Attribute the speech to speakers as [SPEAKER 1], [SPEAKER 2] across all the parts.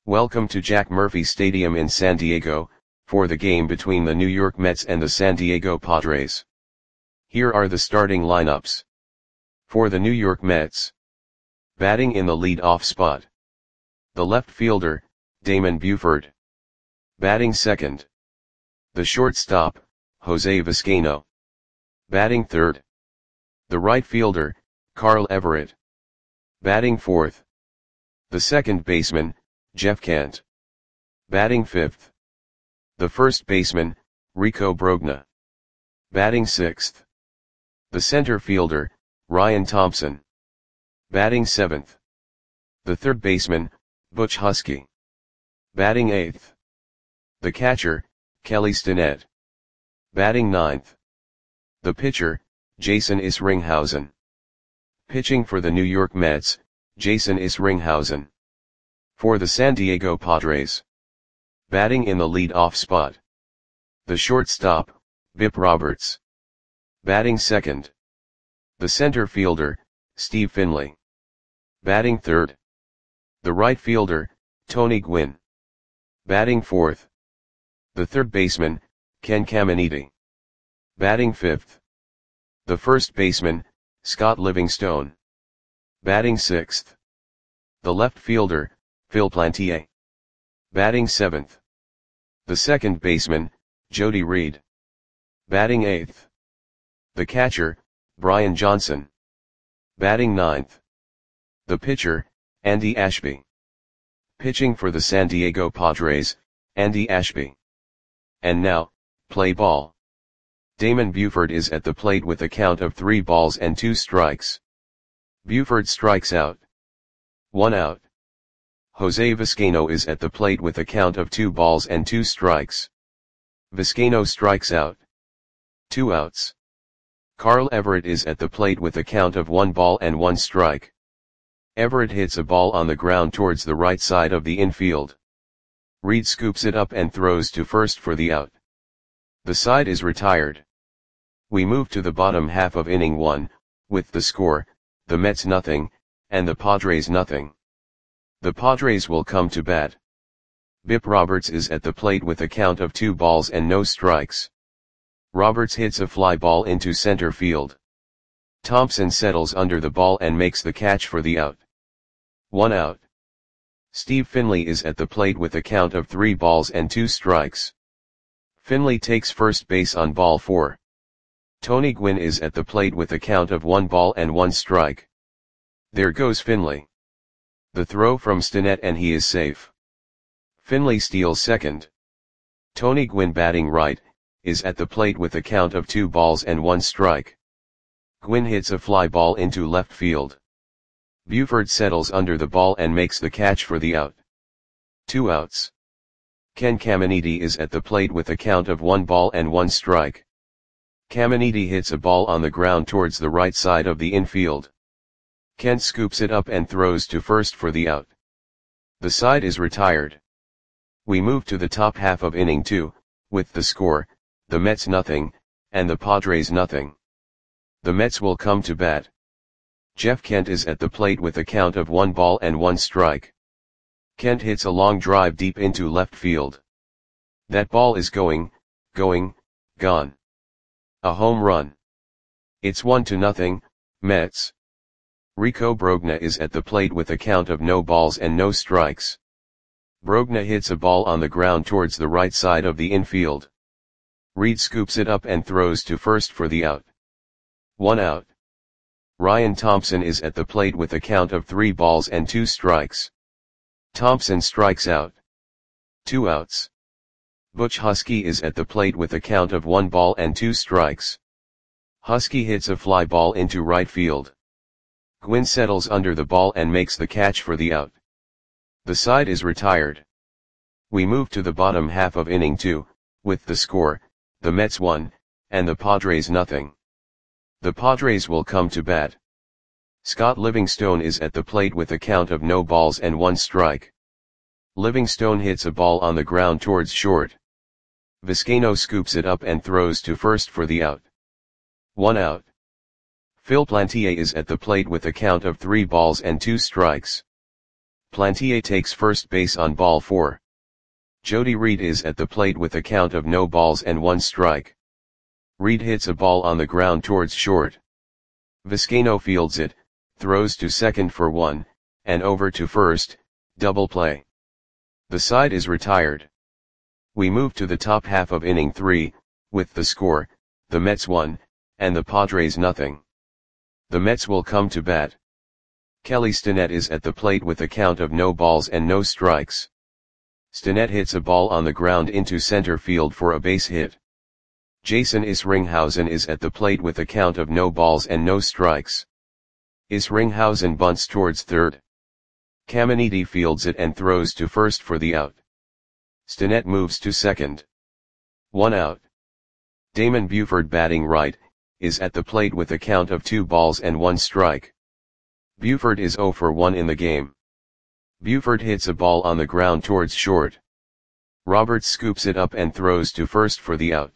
[SPEAKER 1] Welcome to Jack Murphy Stadium in San Diego, for the game between the New York Mets and the San Diego Padres. Here are the starting lineups. For the New York Mets. Batting in the lead-off spot. The left fielder, Damon Buford. Batting second. The shortstop, Jose Vizcaino. Batting third. The right fielder, Carl Everett. Batting fourth. The second baseman, Jeff Kent. Batting fifth. The first baseman, Rico Brogna. Batting sixth. The center fielder, Ryan Thompson. Batting seventh. The third baseman, Butch Huskey. Batting eighth. The catcher, Kelly Stinnett. Batting ninth. The pitcher, Jason Isringhausen. Pitching for the New York Mets, Jason Isringhausen. For the San Diego Padres. Batting in the lead-off spot. The shortstop, Bip Roberts. Batting second. The center fielder, Steve Finley. Batting third. The right fielder, Tony Gwynn. Batting fourth. The third baseman, Ken Caminiti. Batting fifth. The first baseman, Scott Livingstone. Batting sixth. The left fielder, Phil Plantier. Batting seventh. The second baseman, Jody Reed. Batting eighth. The catcher, Brian Johnson. Batting ninth. The pitcher, Andy Ashby. Pitching for the San Diego Padres, Andy Ashby. And now, play ball. Damon Buford is at the plate with a count of 3 balls and 2 strikes. Buford strikes out. 1 out. Jose Vizcaino is at the plate with a count of 2 balls and 2 strikes. Vizcaino strikes out. 2 outs. Carl Everett is at the plate with a count of 1 ball and 1 strike. Everett hits a ball on the ground towards the right side of the infield. Reed scoops it up and throws to first for the out. The side is retired. We move to the bottom half of inning 1, with the score, the Mets nothing, and the Padres nothing. The Padres will come to bat. Bip Roberts is at the plate with a count of 2 balls and no strikes. Roberts hits a fly ball into center field. Thompson settles under the ball and makes the catch for the out. 1 out. Steve Finley is at the plate with a count of 3 balls and 2 strikes. Finley takes first base on ball 4. Tony Gwynn is at the plate with a count of 1 ball and 1 strike. There goes Finley. The throw from Stinnett and he is safe. Finley steals second. Tony Gwynn batting right, is at the plate with a count of 2 balls and 1 strike. Gwynn hits a fly ball into left field. Buford settles under the ball and makes the catch for the out. 2 outs. Ken Caminiti is at the plate with a count of 1 ball and 1 strike. Caminiti hits a ball on the ground towards the right side of the infield. Kent scoops it up and throws to first for the out. The side is retired. We move to the top half of inning 2, with the score, the Mets nothing, and the Padres nothing. The Mets will come to bat. Jeff Kent is at the plate with a count of 1 ball and 1 strike. Kent hits a long drive deep into left field. That ball is going, gone. A home run. It's 1-0, Mets. Rico Brogna is at the plate with a count of no balls and no strikes. Brogna hits a ball on the ground towards the right side of the infield. Reed scoops it up and throws to first for the out. 1 out. Ryan Thompson is at the plate with a count of 3 balls and 2 strikes. Thompson strikes out. 2 outs. Butch Huskey is at the plate with a count of 1 ball and 2 strikes. Huskey hits a fly ball into right field. Gwynn settles under the ball and makes the catch for the out. The side is retired. We move to the bottom half of inning 2, with the score, the Mets 1, and the Padres nothing. The Padres will come to bat. Scott Livingstone is at the plate with a count of no balls and 1 strike. Livingstone hits a ball on the ground towards short. Vizcaino scoops it up and throws to first for the out. 1 out. Phil Plantier is at the plate with a count of 3 balls and 2 strikes. Plantier takes first base on ball 4. Jody Reed is at the plate with a count of no balls and 1 strike. Reed hits a ball on the ground towards short. Vizcaino fields it, throws to second for 1, and over to first, double play. The side is retired. We move to the top half of inning 3, with the score, the Mets 1, and the Padres nothing. The Mets will come to bat. Kelly Stinnett is at the plate with a count of no balls and no strikes. Stinnett hits a ball on the ground into center field for a base hit. Jason Isringhausen is at the plate with a count of no balls and no strikes. Isringhausen bunts towards third. Caminiti fields it and throws to first for the out. Stinnett moves to second. 1 out. Damon Buford, batting right, is at the plate with a count of 2 balls and 1 strike. Buford is 0 for 1 in the game. Buford hits a ball on the ground towards short. Roberts scoops it up and throws to first for the out.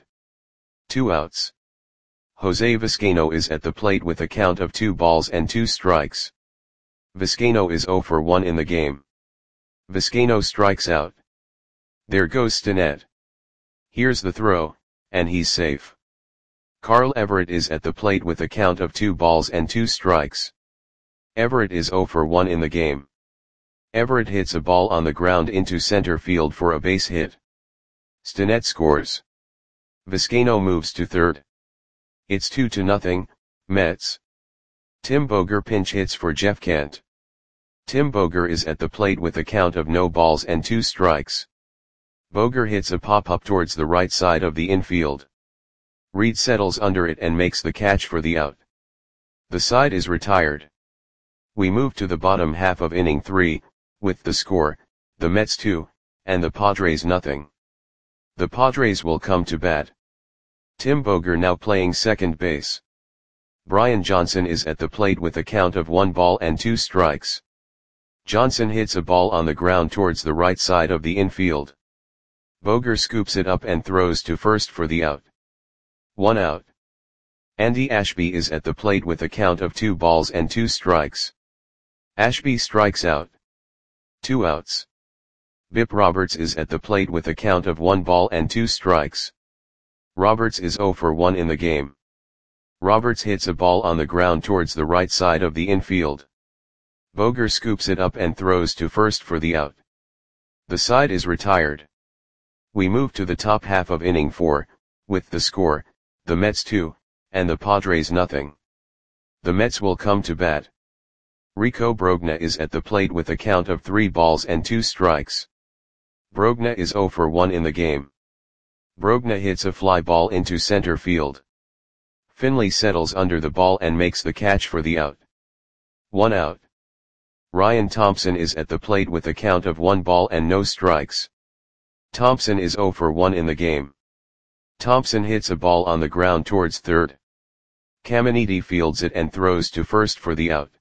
[SPEAKER 1] 2 outs. Jose Vizcaino is at the plate with a count of 2 balls and 2 strikes. Vizcaino is 0 for 1 in the game. Vizcaino strikes out. There goes Stinnett. Here's the throw, and he's safe. Carl Everett is at the plate with a count of 2 balls and 2 strikes. Everett is 0 for 1 in the game. Everett hits a ball on the ground into center field for a base hit. Stinnett scores. Vizcaino moves to third. It's 2-0, Mets. Tim Boger pinch hits for Jeff Kent. Tim Boger is at the plate with a count of no balls and 2 strikes. Boger hits a pop-up towards the right side of the infield. Reed settles under it and makes the catch for the out. The side is retired. We move to the bottom half of inning 3, with the score, the Mets 2, and the Padres nothing. The Padres will come to bat. Tim Boger now playing second base. Brian Johnson is at the plate with a count of 1 ball and 2 strikes. Johnson hits a ball on the ground towards the right side of the infield. Boger scoops it up and throws to first for the out. 1 out. Andy Ashby is at the plate with a count of 2 balls and 2 strikes. Ashby strikes out. 2 outs. Bip Roberts is at the plate with a count of 1 ball and 2 strikes. Roberts is 0 for 1 in the game. Roberts hits a ball on the ground towards the right side of the infield. Boger scoops it up and throws to first for the out. The side is retired. We move to the top half of inning 4, with the score, the Mets 2, and the Padres nothing. The Mets will come to bat. Rico Brogna is at the plate with a count of 3 balls and 2 strikes. Brogna is 0 for 1 in the game. Brogna hits a fly ball into center field. Finley settles under the ball and makes the catch for the out. 1 out. Ryan Thompson is at the plate with a count of 1 ball and no strikes. Thompson is 0 for 1 in the game. Thompson hits a ball on the ground towards third. Caminiti fields it and throws to first for the out.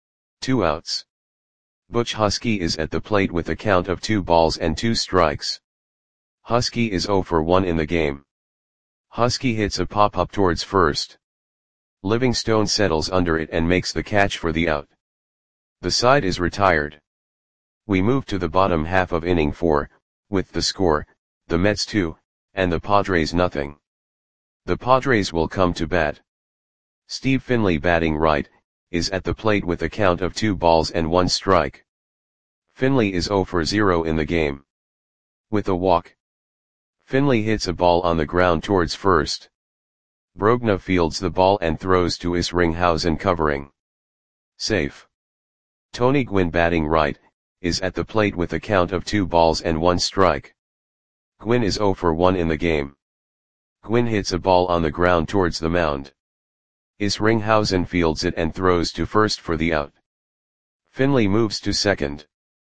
[SPEAKER 1] 2 outs. Butch Husky is at the plate with a count of 2 balls and 2 strikes. Husky is 0 for 1 in the game. Husky hits a pop-up towards first. Livingstone settles under it and makes the catch for the out. The side is retired. We move to the bottom half of inning 4, with the score, the Mets 2, and the Padres nothing. The Padres will come to bat. Steve Finley, batting right, is at the plate with a count of 2 balls and 1 strike. Finley is 0 for 0 in the game. With a walk. Finley hits a ball on the ground towards first. Brogna fields the ball and throws to Isringhausen, covering. Safe. Tony Gwynn, batting right, is at the plate with a count of 2 balls and 1 strike. Gwynn is 0 for 1 in the game. Gwynn hits a ball on the ground towards the mound. Isringhausen fields it and throws to first for the out. Finley moves to second.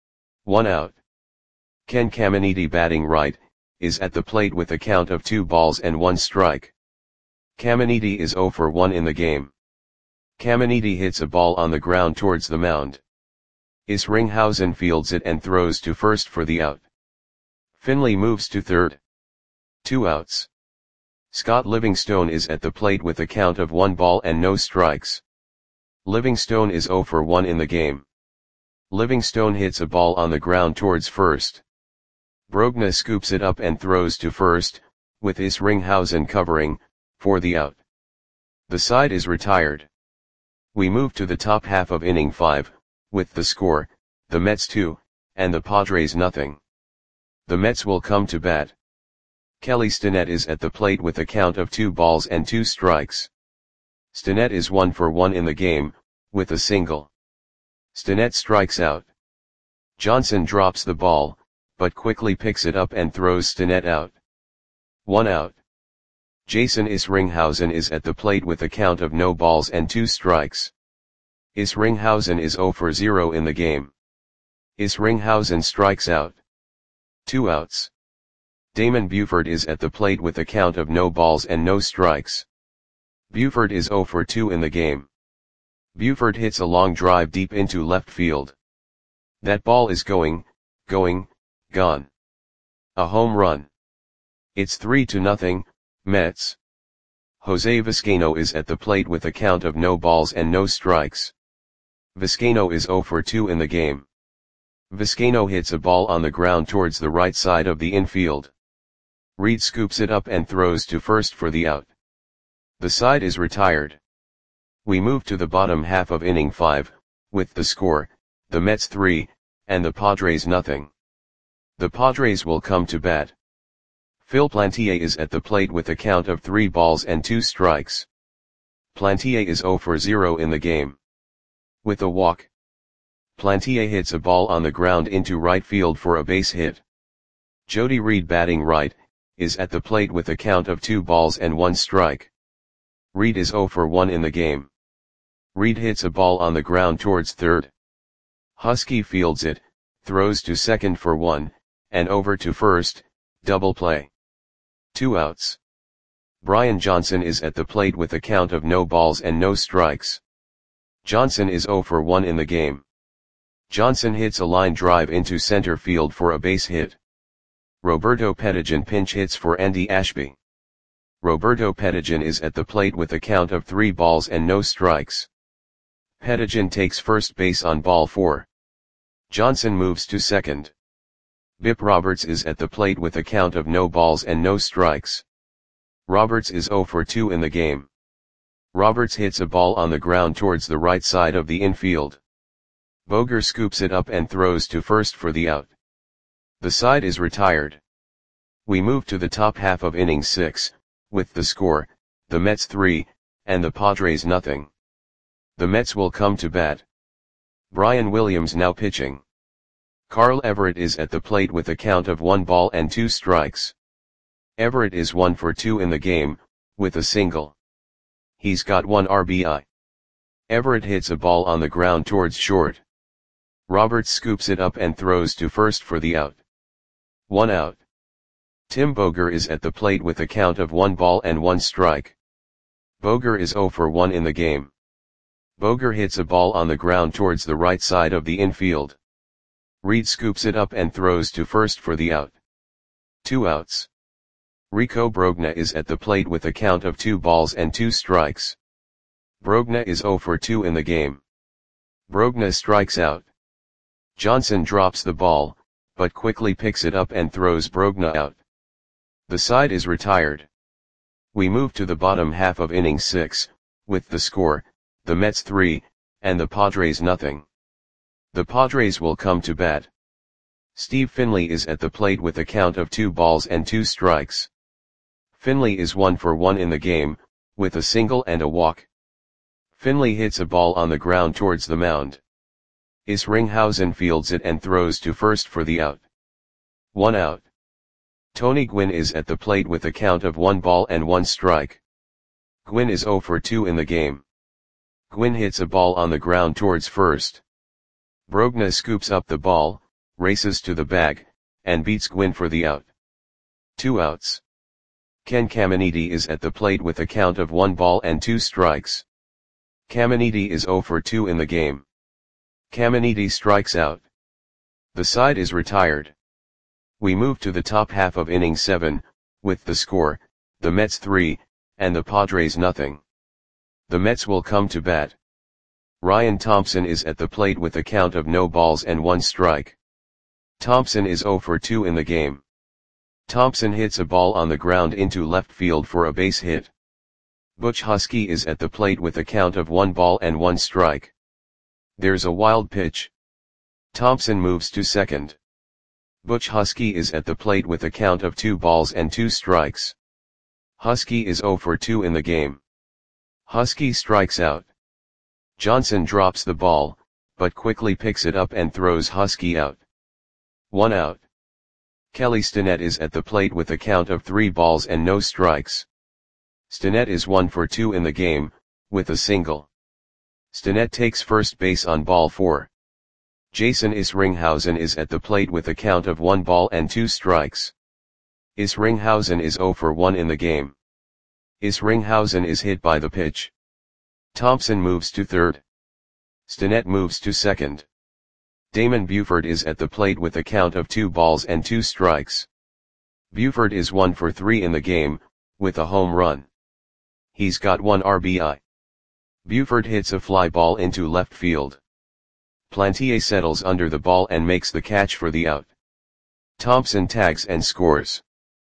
[SPEAKER 1] 1 out. Ken Caminiti, batting right, is at the plate with a count of 2 balls and 1 strike. Caminiti is 0 for 1 in the game. Caminiti hits a ball on the ground towards the mound. Isringhausen fields it and throws to first for the out. Finley moves to third. 2 outs. Scott Livingstone is at the plate with a count of 1 ball and no strikes. Livingstone is 0 for 1 in the game. Livingstone hits a ball on the ground towards first. Brogna scoops it up and throws to first, with Isringhausen covering, for the out. The side is retired. We move to the top half of inning 5, with the score, the Mets 2, and the Padres nothing. The Mets will come to bat. Kelly Stinnett is at the plate with a count of 2 balls and 2 strikes. Stinnett is 1 for 1 in the game, with a single. Stinnett strikes out. Johnson drops the ball, but quickly picks it up and throws Stinnett out. 1 out. Jason Isringhausen is at the plate with a count of no balls and 2 strikes. Isringhausen is 0 for 0 in the game. Isringhausen strikes out. 2 outs. Damon Buford is at the plate with a count of no balls and no strikes. Buford is 0 for 2 in the game. Buford hits a long drive deep into left field. That ball is gone. A home run. It's 3-0, Mets. Jose Vizcaino is at the plate with a count of no balls and no strikes. Vizcaino is 0 for 2 in the game. Vizcaino hits a ball on the ground towards the right side of the infield. Reed scoops it up and throws to first for the out. The side is retired. We move to the bottom half of inning 5, with the score, the Mets 3, and the Padres nothing. The Padres will come to bat. Phil Plantier is at the plate with a count of 3 balls and 2 strikes. Plantier is 0 for 0 in the game. With a walk. Plantier hits a ball on the ground into right field for a base hit. Jody Reed, batting right, is at the plate with a count of 2 balls and 1 strike. Reed is 0 for 1 in the game. Reed hits a ball on the ground towards third. Husky fields it, throws to second for 1, and over to first, double play. 2 outs. Brian Johnson is at the plate with a count of no balls and no strikes. Johnson is 0 for 1 in the game. Johnson hits a line drive into center field for a base hit. Roberto Pettigian pinch hits for Andy Ashby. Roberto Pettigian is at the plate with a count of 3 balls and no strikes. Pettigian takes first base on ball 4. Johnson moves to second. Bip Roberts is at the plate with a count of no balls and no strikes. Roberts is 0 for 2 in the game. Roberts hits a ball on the ground towards the right side of the infield. Boger scoops it up and throws to first for the out. The side is retired. We move to the top half of inning 6, with the score, the Mets 3, and the Padres nothing. The Mets will come to bat. Brian Williams now pitching. Carl Everett is at the plate with a count of 1 ball and 2 strikes. Everett is 1 for 2 in the game, with a single. He's got 1 RBI. Everett hits a ball on the ground towards short. Roberts scoops it up and throws to first for the out. 1 out. Tim Boger is at the plate with a count of 1 ball and 1 strike. Boger is 0 for 1 in the game. Boger hits a ball on the ground towards the right side of the infield. Reed scoops it up and throws to first for the out. 2 outs. Rico Brogna is at the plate with a count of 2 balls and 2 strikes. Brogna is 0 for 2 in the game. Brogna strikes out. Johnson drops the ball, but quickly picks it up and throws Brogna out. The side is retired. We move to the bottom half of inning 6, with the score, the Mets 3, and the Padres nothing. The Padres will come to bat. Steve Finley is at the plate with a count of 2 balls and 2 strikes. Finley is 1 for 1 in the game, with a single and a walk. Finley hits a ball on the ground towards the mound. Isringhausen fields it and throws to first for the out. 1 out. Tony Gwynn is at the plate with a count of 1 ball and 1 strike. Gwynn is 0 for 2 in the game. Gwynn hits a ball on the ground towards first. Brogna scoops up the ball, races to the bag, and beats Gwynn for the out. 2 outs. Ken Caminiti is at the plate with a count of 1 ball and 2 strikes. Caminiti is 0 for 2 in the game. Caminiti strikes out. The side is retired. We move to the top half of inning 7, with the score, the Mets 3, and the Padres nothing. The Mets will come to bat. Ryan Thompson is at the plate with a count of no balls and 1 strike. Thompson is 0 for 2 in the game. Thompson hits a ball on the ground into left field for a base hit. Butch Huskey is at the plate with a count of 1 ball and 1 strike. There's a wild pitch. Thompson moves to second. Butch Huskey is at the plate with a count of 2 balls and 2 strikes. Huskey is 0 for 2 in the game. Huskey strikes out. Johnson drops the ball, but quickly picks it up and throws Huskey out. 1 out. Kelly Stinnett is at the plate with a count of 3 balls and no strikes. Stinnett is 1 for 2 in the game, with a single. Stinnett takes first base on ball 4. Jason Isringhausen is at the plate with a count of 1 ball and 2 strikes. Isringhausen is 0 for 1 in the game. Isringhausen is hit by the pitch. Thompson moves to third. Stinnett moves to second. Damon Buford is at the plate with a count of 2 balls and 2 strikes. Buford is 1 for 3 in the game, with a home run. He's got 1 RBI. Buford hits a fly ball into left field. Plantier settles under the ball and makes the catch for the out. Thompson tags and scores.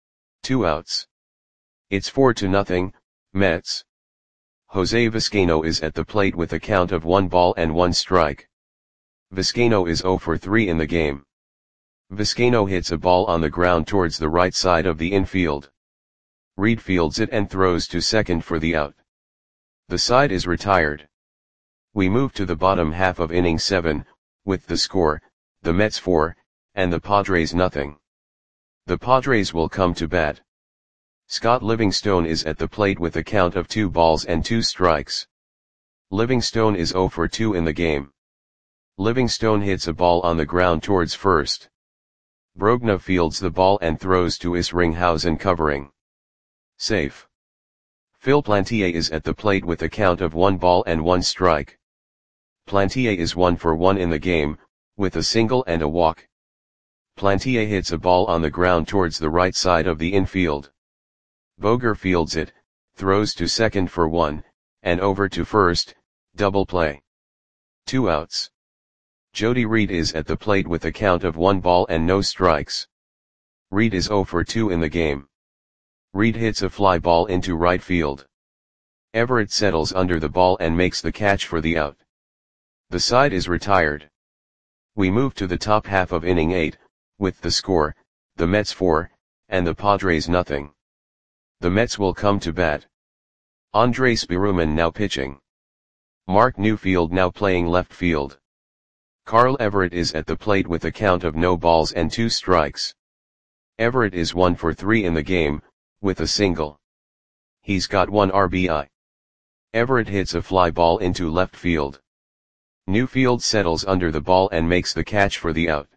[SPEAKER 1] 2 outs. It's 4-0, Mets. Jose Vizcaino is at the plate with a count of 1 ball and 1 strike. Vizcaino is 0 for 3 in the game. Vizcaino hits a ball on the ground towards the right side of the infield. Reed fields it and throws to second for the out. The side is retired. We move to the bottom half of inning 7, with the score, the Mets 4, and the Padres nothing. The Padres will come to bat. Scott Livingstone is at the plate with a count of 2 balls and 2 strikes. Livingstone is 0 for 2 in the game. Livingstone hits a ball on the ground towards first. Brogna fields the ball and throws to Isringhausen covering. Safe. Phil Plantier is at the plate with a count of 1 ball and 1 strike. Plantier is 1 for 1 in the game, with a single and a walk. Plantier hits a ball on the ground towards the right side of the infield. Boger fields it, throws to second for 1, and over to first, double play. 2 outs. Jody Reed is at the plate with a count of 1 ball and no strikes. Reed is 0 for 2 in the game. Reed hits a fly ball into right field. Everett settles under the ball and makes the catch for the out. The side is retired. We move to the top half of inning 8, with the score, the Mets 4, and the Padres nothing. The Mets will come to bat. Andres Biruman now pitching. Mark Newfield now playing left field. Carl Everett is at the plate with a count of no balls and 2 strikes. Everett is 1 for 3 in the game, with a single. He's got 1 RBI. Everett hits a fly ball into left field. Newfield settles under the ball and makes the catch for the out.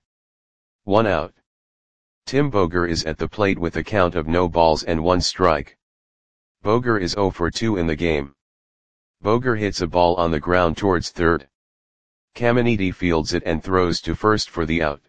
[SPEAKER 1] 1 out. Tim Boger is at the plate with a count of no balls and 1 strike. Boger is 0 for 2 in the game. Boger hits a ball on the ground towards third. Caminiti fields it and throws to first for the out.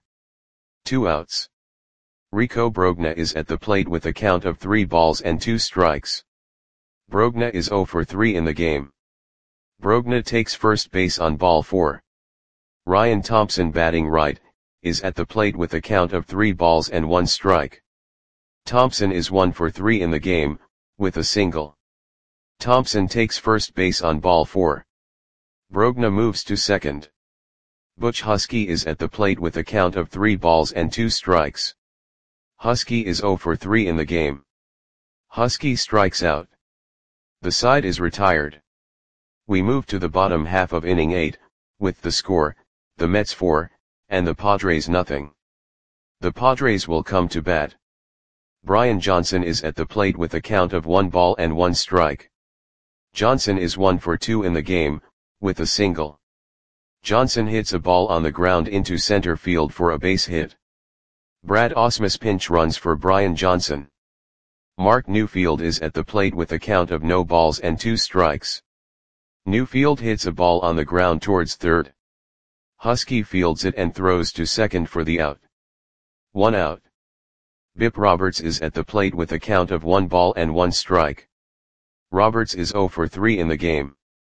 [SPEAKER 1] 2 outs. Rico Brogna is at the plate with a count of 3 balls and 2 strikes. Brogna is 0 for 3 in the game. Brogna takes first base on ball 4. Ryan Thompson batting right, is at the plate with a count of 3 balls and 1 strike. Thompson is 1 for 3 in the game, with a single. Thompson takes first base on ball 4. Brogna moves to second. Butch Huskey is at the plate with a count of 3 balls and 2 strikes. Huskey is 0 for 3 in the game. Huskey strikes out. The side is retired. We move to the bottom half of inning 8, with the score, the Mets 4, and the Padres nothing. The Padres will come to bat. Brian Johnson is at the plate with a count of 1 ball and 1 strike. Johnson is 1 for 2 in the game, with a single. Johnson hits a ball on the ground into center field for a base hit. Brad Ausmus pinch runs for Brian Johnson. Mark Newfield is at the plate with a count of no balls and 2 strikes. Newfield hits a ball on the ground towards third. Huskey fields it and throws to second for the out. 1 out. Bip Roberts is at the plate with a count of 1 ball and 1 strike. Roberts is 0 for 3 in the game.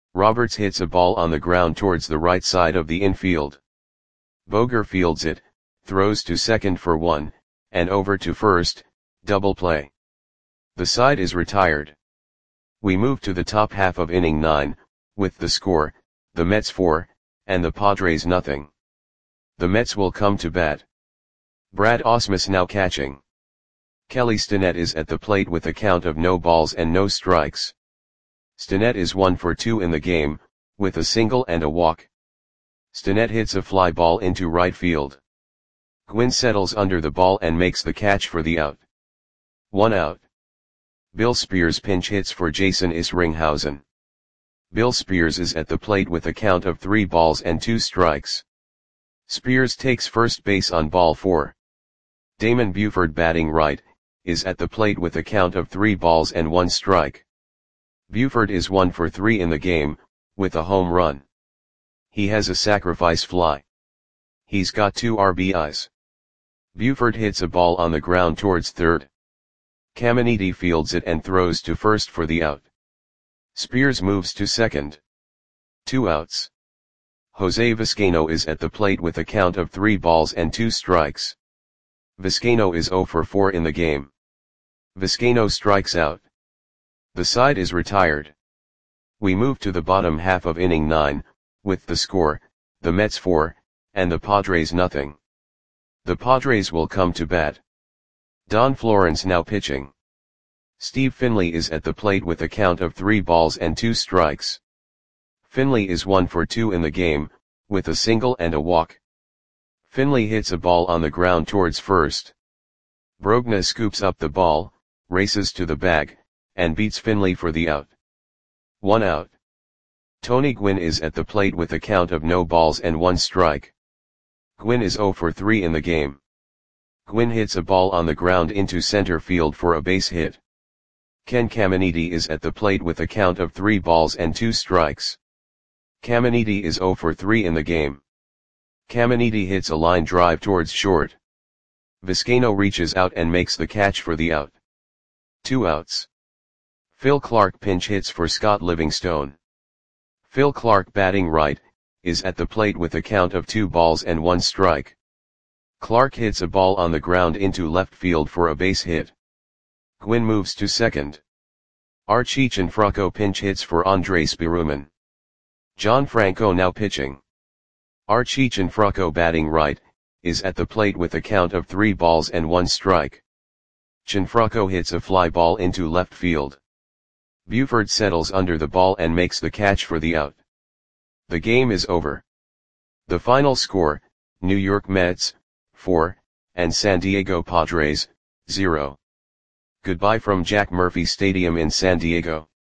[SPEAKER 1] Roberts hits a ball on the ground towards the right side of the infield. Boger fields it, throws to second for one, and over to first, double play. The side is retired. We move to the top half of inning 9, with the score, the Mets 4, and the Padres nothing. The Mets will come to bat. Brad Ausmus now catching. Kelly Stinnett is at the plate with a count of no balls and no strikes. Stinnett is 1 for 2 in the game, with a single and a walk. Stinnett hits a fly ball into right field. Gwynn settles under the ball and makes the catch for the out. 1 out. Bill Spears pinch hits for Jason Isringhausen. Bill Spears is at the plate with a count of 3 balls and 2 strikes. Spears takes first base on ball 4. Damon Buford batting right, is at the plate with a count of 3 balls and 1 strike. Buford is 1 for 3 in the game, with a home run. He has a sacrifice fly. He's got 2 RBIs. Buford hits a ball on the ground towards third. Caminiti fields it and throws to first for the out. Spears moves to second. 2 outs. Jose Vizcaino is at the plate with a count of 3 balls and 2 strikes. Vizcaino is 0 for 4 in the game. Vizcaino strikes out. The side is retired. We move to the bottom half of inning 9, with the score, the Mets 4, and the Padres nothing. The Padres will come to bat. Don Florence now pitching. Steve Finley is at the plate with a count of 3 balls and 2 strikes. Finley is 1 for 2 in the game, with a single and a walk. Finley hits a ball on the ground towards first. Brogna scoops up the ball, races to the bag, and beats Finley for the out. 1 out. Tony Gwynn is at the plate with a count of no balls and 1 strike. Gwynn is 0 for 3 in the game. Gwynn hits a ball on the ground into center field for a base hit. Ken Caminiti is at the plate with a count of 3 balls and 2 strikes. Caminiti is 0 for 3 in the game. Caminiti hits a line drive towards short. Vizcaino reaches out and makes the catch for the out. 2 outs. Phil Clark pinch hits for Scott Livingstone. Phil Clark batting right, is at the plate with a count of 2 balls and 1 strike. Clark hits a ball on the ground into left field for a base hit. Gwynn moves to second. Archie Cianfrocco pinch hits for Andres Spiruman. John Franco now pitching. Archie Cianfrocco batting right, is at the plate with a count of 3 balls and 1 strike. Cianfrocco hits a fly ball into left field. Buford settles under the ball and makes the catch for the out. The game is over. The final score, New York Mets, 4, and San Diego Padres, 0. Goodbye from Jack Murphy Stadium in San Diego.